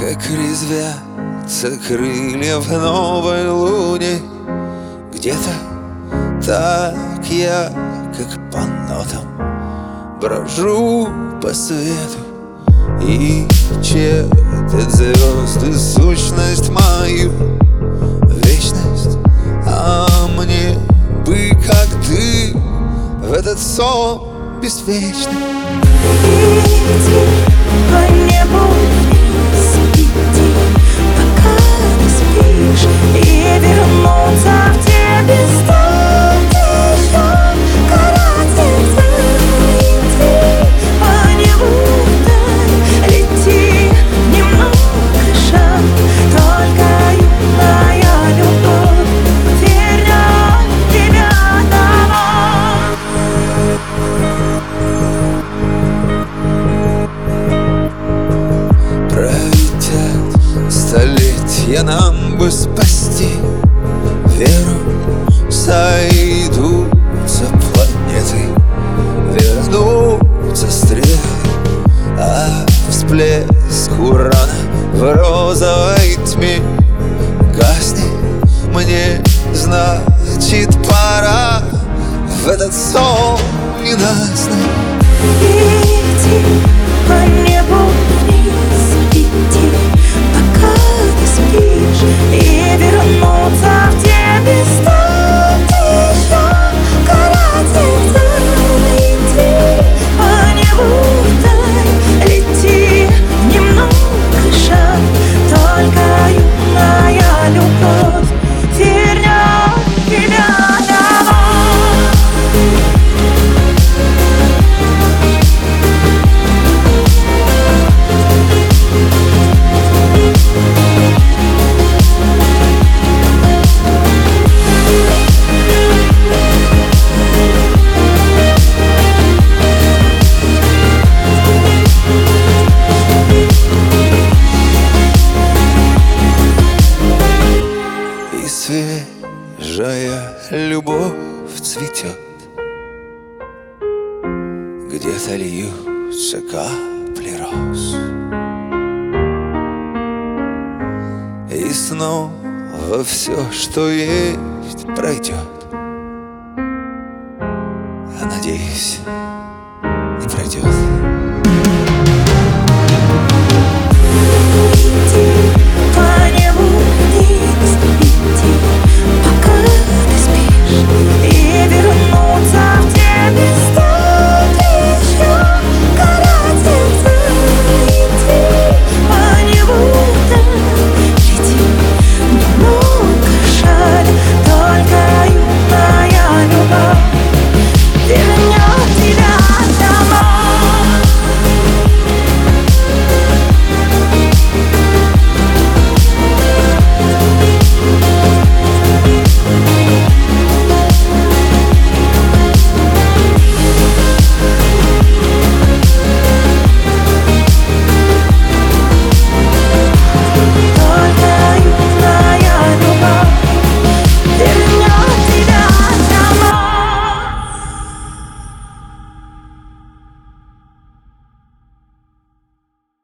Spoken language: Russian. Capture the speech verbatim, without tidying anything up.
Как резвятся крылья в новой луне. Где-то так я, как по нотам, брожу по свету и чертят звезды сущность мою, вечность. А мне бы, как ты, в этот сон беспечный. Иди по небу вниз, иди, пока не спишь, и вернуться в те места, где еще горят сердца. Иди по небу вдаль, лети, немного шаг, только юная любовь теряет тебя одного. Пролетят столетия, нам бы спасти веру. Сойдутся планеты, вернутся стрелы, а всплеск урана в розовой тьме гаснет. Мне, значит, пора в этот сон ненастный. Иди по небу вниз, иди, пока не спишь, и вернуться в те места, где еще горят сердца. Иди по небу вдаль, лети, немного шаг, только юная любовь вернет тебя домой. И свежая любовь цветет, где-то льются капли роз, и снова все, что есть, пройдет. А надеюсь, не пройдет.